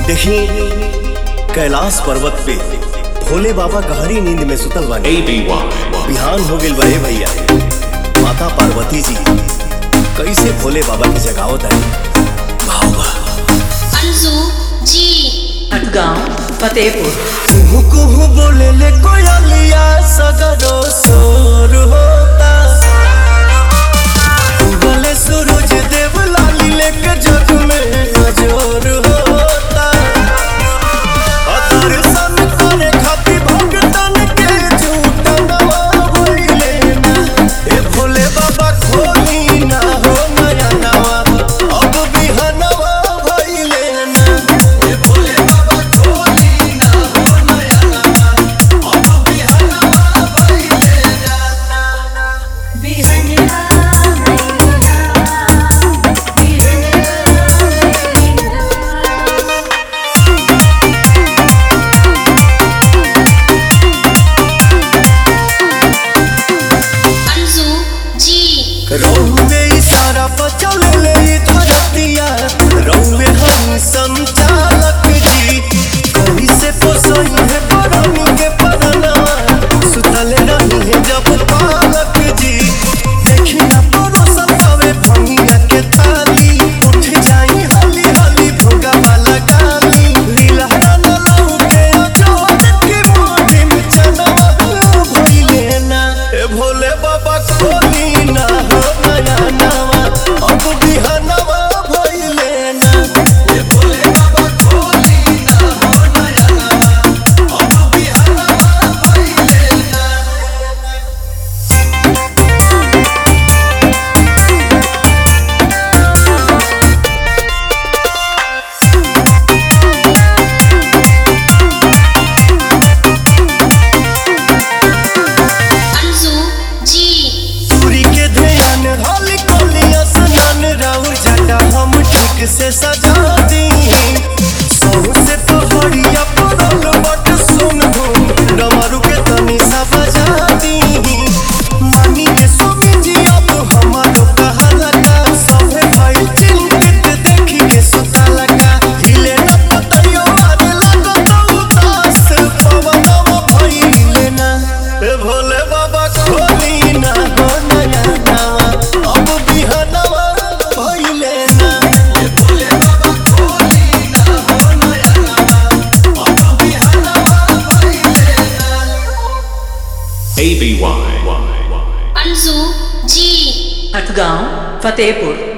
देखी कैलाश पर्वत पे भोले बाबा गहरी नींद में सुतल बानी। बिहान हो गइल बा भैया। माता पार्वती जी कैसे भोले बाबा की जगावत है। अंजू जी गाँव फतेहपुर। कुहू कुहू बोले ले कोयलिया सगरो शोर होता। उगले सूरज देव लाली लेके जग में अजोर होता। दर्शन करे खातिर भक्तन के झूठा नवा भइले ना। ए भोले बाबा खोली ना हो नया नवा, अब बिहनवा भइले ना। ए भोले बाबा खोली ना हो नया नवा, अब बिहनवा भइले ना। बिहनवा रौवे इशारा पर चले ले धरतिया। रौवे हम संचालक जी कहीं से पोसई है परनी के परनवा। सुतल रही है जब पालक जी देखी ना परोसन पावे भंगिया के थाली। उठ जाई हली हली भोगा वाला गाली। लीला न लौके जोत के मोटी में चनवा भइले ना। ए भोले बाबा खोली ना हो नया नवा, अब बिहनवा भइले ना। ए भोले बाबा खोली ना हो नया नवा, अब बिहनवा भइले ना। अंजू जी सूरी के ध्यान हली कोलिया स्नान राउर झंडा हम ठीक से सजा दी। सहु से पहाड़िया पड़ल बट सुन हो डमरू के तनी सा बजा दी। मानी के स्वामी जी अब हमारो कहाला का सभे भाई चिंतित देखी के सुताला का। हिले न पतयो आरे लगो तो उदास पवनवा भइले ना। ए भोले बाबा खोली ना हो नया नवा, अब बिहनवा भइले ना। ए भोले बाबा खोली ना हो नया नवा, अब बिहनवा भइले ना। अंजू जी गाँव फतेहपुर।